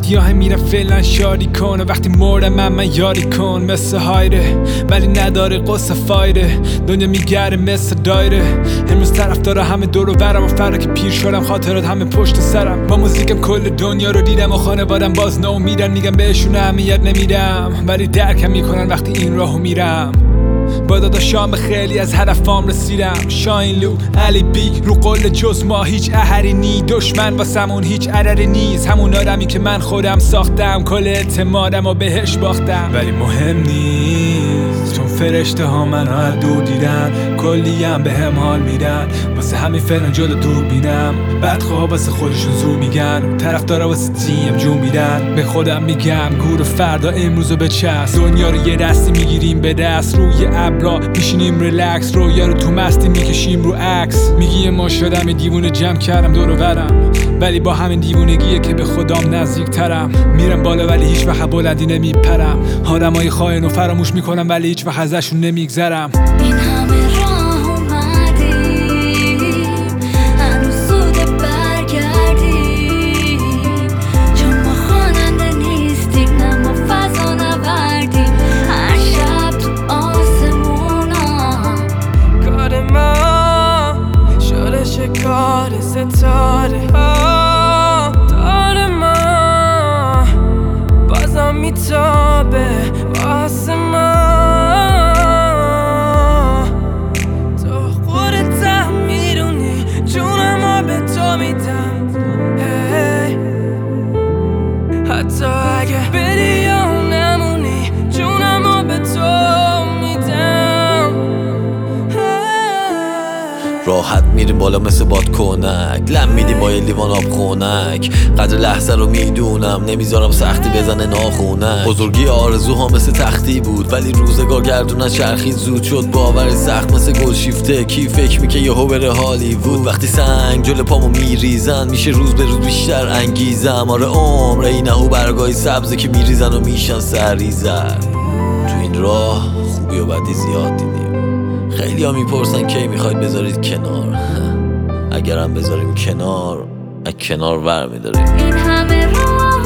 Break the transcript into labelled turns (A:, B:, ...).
A: گیاه میرم فعلا شادی کن و وقتی مردم من یاری کن مثل هایره ولی نداره قصه فایره دنیا میگره مثل دایره امروز طرف داره همه دور و برم و فردا که پیر شدم خاطرات همه پشت سرم با موزیکم کل دنیا رو دیدم و خانوادم باز ناامیدن میگم بهشون اهمیت نمیدم ولی درکم میکنن وقتی این راهو میرم با داداشام خیلی از هدفام رسیدم شاین لو علی بی رو قول جز ما هیچ اثری نی دشمن واسمون هیچ عددی نیست همون آدمی که من خودم ساختم کل اعتمادم و بهش باختم ولی مهم نیست چون فرشته ها منو از دور دیدن کلی هم به هم حال میدن واسه همین فعلا جلو دور بینم بدخواه واسه خودشون زور میگن طرف داره واسه تیم جون میدن به خودم میگم گور فردا امروزو بچست دنیا رو یه دستی میگیریم به دست روی ابرا میشینیم ریلکس رویا رو تو مستی میکشیم رو عکس میگی ما شدم دیوونه جمع کردم دور و برم ولی با همین دیوونگیه که به خدام نزدیک ترم میرم بالا ولی هیچ وقت بلندی نمیپرم آدمای خائن و فراموش میکنم ولی هیچ وقت ازشون نمیگذرم
B: این همه راه اومدیم هنوز زوده برگردیم چون ما خواننده نیستیم نه ما فضا نوردیم هر شب تو آسمونا
C: کار ما شده شکار ستاره ها دار ما بازم میتابه واسه ما حتی اگه بری یا نمونی جونمو به تو میدم
D: راحت میریم بالا مثل بادکنک لم میدیم با یه لیوان آب خونک قدر لحظه رو میدونم نمیذارم سختی بزنه ناخونک بزرگی آرزوها مثل تختی بود ولی روزگار گردونن چرخید زود شد باور سخت مثل گل شیفته کی فکر میکه یهو بره هالیوود وقتی سنگ جلو پامو میریزن میشه روز به روز بیشتر انگیزم آره عمر اینهو برگای سبزه که میریزن و میشن سریزن تو این راه خوبی و بدی زیاد دیدیم خیلی ها میپرسن کی میخواید بذارید کنار اگرم بذاریم کنار ور میداریم
B: این همه راه